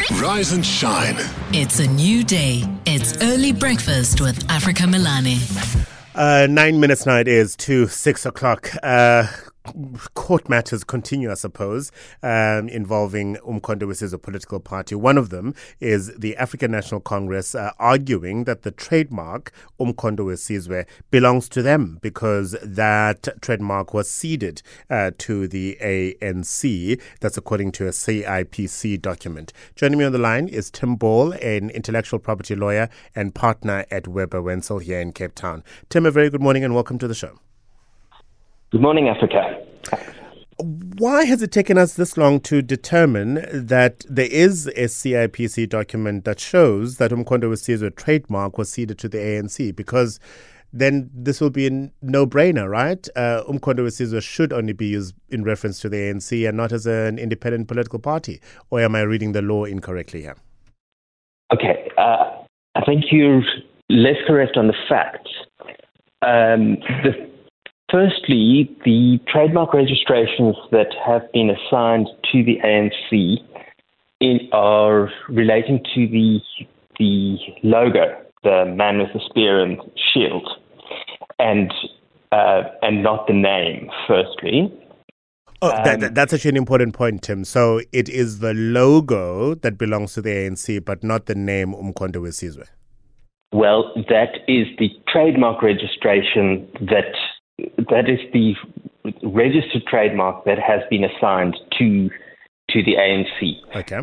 Rise and shine. It's a new day. It's early breakfast with Africa Milani. 9 minutes now it is to 6 o'clock. Court matters continue, I suppose, involving Umkhonto we Sizwe political party. One of them is the African National Congress arguing that the trademark Umkhonto we Sizwe belongs to them because that trademark was ceded to the ANC. That's according to a CIPC document. Joining me on the line is Tim Ball, an intellectual property lawyer and partner at Webber Wentzel here in Cape Town. Tim, a very good morning and welcome to the show. Good morning, Africa. Why has it taken us this long to determine that there is a CIPC document that shows that Umkhonto we Sizwe trademark was ceded to the ANC? Because then this will be a no-brainer, right? Umkhonto we Sizwe should only be used in reference to the ANC and not as an independent political party. Or am I reading the law incorrectly here? Okay, I think you're less correct on the facts. Firstly, the trademark registrations that have been assigned to the ANC are relating to the logo, the man with the spear and shield, and not the name, firstly. That's actually an important point, Tim. So it is the logo that belongs to the ANC, but not the name Umkhonto we Sizwe. Well, that is the trademark registration that is the registered trademark that has been assigned to the ANC. Okay.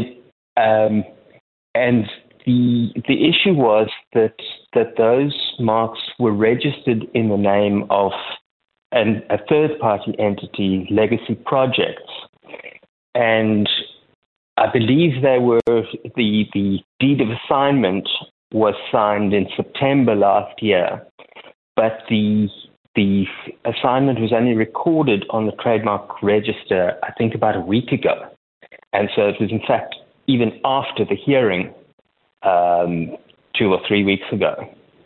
And the issue was that those marks were registered in the name of a third-party entity, Legacy Projects, and I believe the deed of assignment was signed in September last year, but the assignment was only recorded on the trademark register, I think, about a week ago. And so it was, in fact, even after the hearing 2 or 3 weeks ago.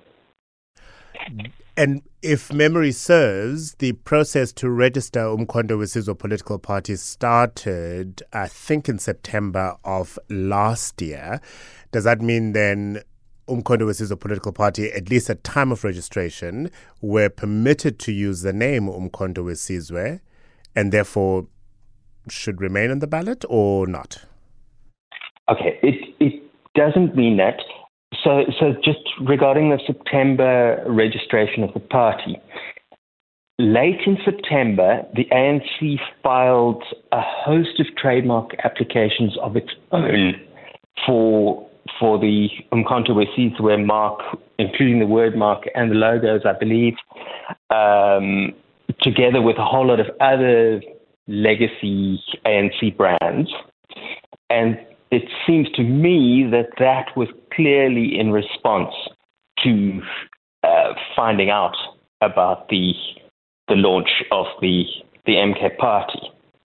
And if memory serves, the process to register Umkhonto we Sizwe political party started, I think, in September of last year. Does that mean then Umkhonto we Sizwe political party, at least at time of registration, were permitted to use the name Umkhonto we Sizwe and therefore should remain on the ballot or not? Okay, it doesn't mean that. So just regarding the September registration of the party, late in September, the ANC filed a host of trademark applications of its own for the Umkhonto we Sizwe mark, including the word mark and the logos, I believe, together with a whole lot of other legacy ANC brands. And it seems to me that was clearly in response to finding out about the launch of the MK party.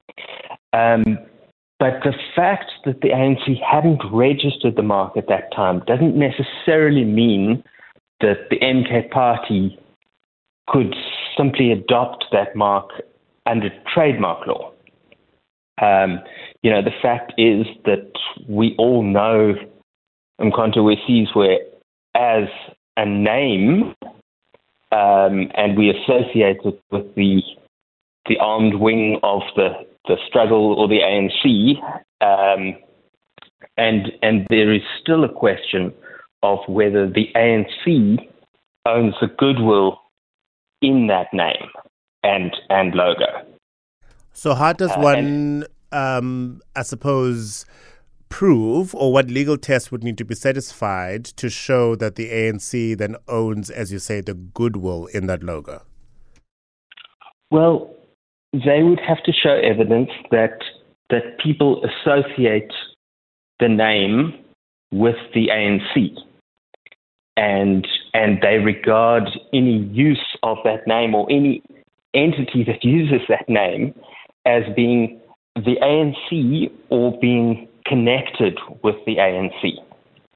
But the fact that the ANC hadn't registered the mark at that time doesn't necessarily mean that the MK party could simply adopt that mark under trademark law. The fact is that we all know Umkhonto we Sizwe as a name, and we associate it with the armed wing of the struggle or the ANC, and there is still a question of whether the ANC owns the goodwill in that name and logo. So how does one, I suppose, prove, or what legal test would need to be satisfied to show that the ANC then owns, as you say, the goodwill in that logo? Well, they would have to show evidence that people associate the name with the ANC, and they regard any use of that name or any entity that uses that name as being the ANC or being connected with the ANC.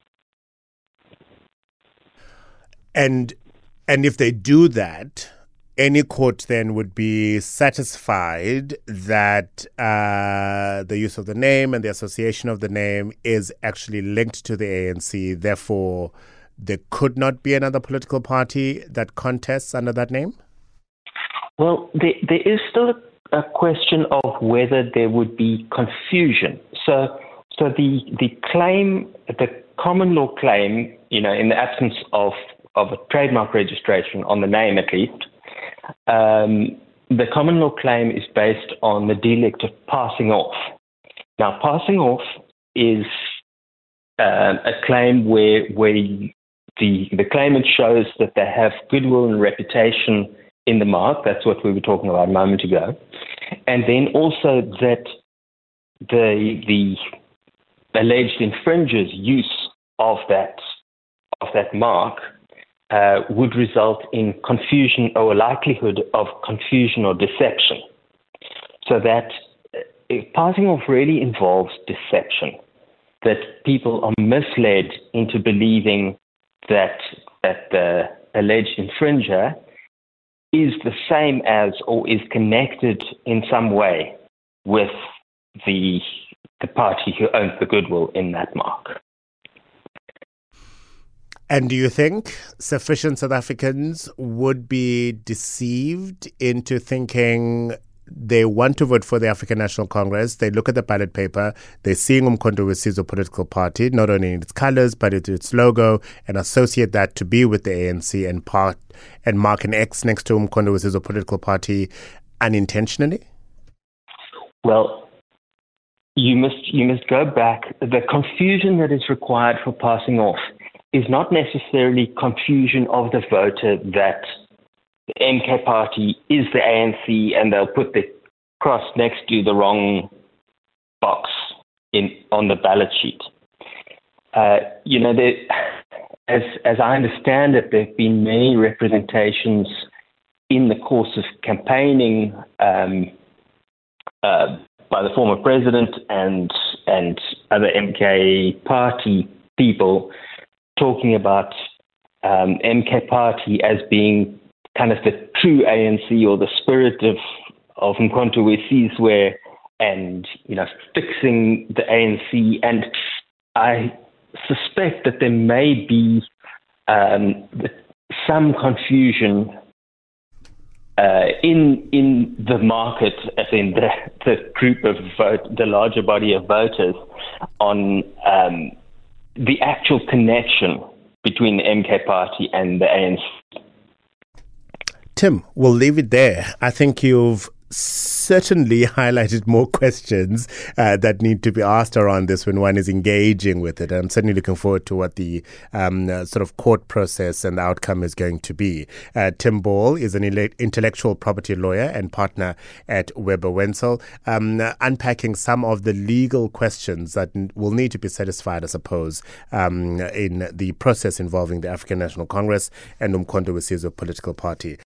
And if they do that, any court then would be satisfied that the use of the name and the association of the name is actually linked to the ANC. Therefore, there could not be another political party that contests under that name? Well, there is still a question of whether there would be confusion. So the claim, the common law claim, in the absence of a trademark registration on the name at least, the common law claim is based on the dialect of passing off. Now, passing off is a claim where the claimant shows that they have goodwill and reputation in the mark. That's what we were talking about a moment ago. And then also that the alleged infringer's use of that mark would result in confusion or a likelihood of confusion or deception. So that passing off really involves deception, that people are misled into believing that the alleged infringer is the same as or is connected in some way with the party who owns the goodwill in that mark. And do you think sufficient South Africans would be deceived into thinking they want to vote for the African National Congress? They look at the ballot paper, they're seeing Umkhonto we Sizwe political party, not only in its colors, but its logo, and associate that to be with the ANC and mark an X next to Umkhonto we Sizwe political party unintentionally? Well, you must go back. The confusion that is required for passing off is not necessarily confusion of the voter that the MK party is the ANC and they'll put the cross next to the wrong box on the ballot sheet. As I understand it, there have been many representations in the course of campaigning by the former president and other MK party people talking about MK party as being kind of the true ANC or the spirit of Umkhonto we Sizwe and, fixing the ANC. And I suspect that there may be some confusion in the market, as in the group of the larger body of voters, on the actual connection between the MK party and the ANC. Tim, we'll leave it there. I think you've certainly highlighted more questions that need to be asked around this when one is engaging with it. I'm certainly looking forward to what the sort of court process and the outcome is going to be. Tim Ball is an intellectual property lawyer and partner at Webber Wentzel, unpacking some of the legal questions that will need to be satisfied, I suppose, in the process involving the African National Congress and Umkhonto we Sizwe political party.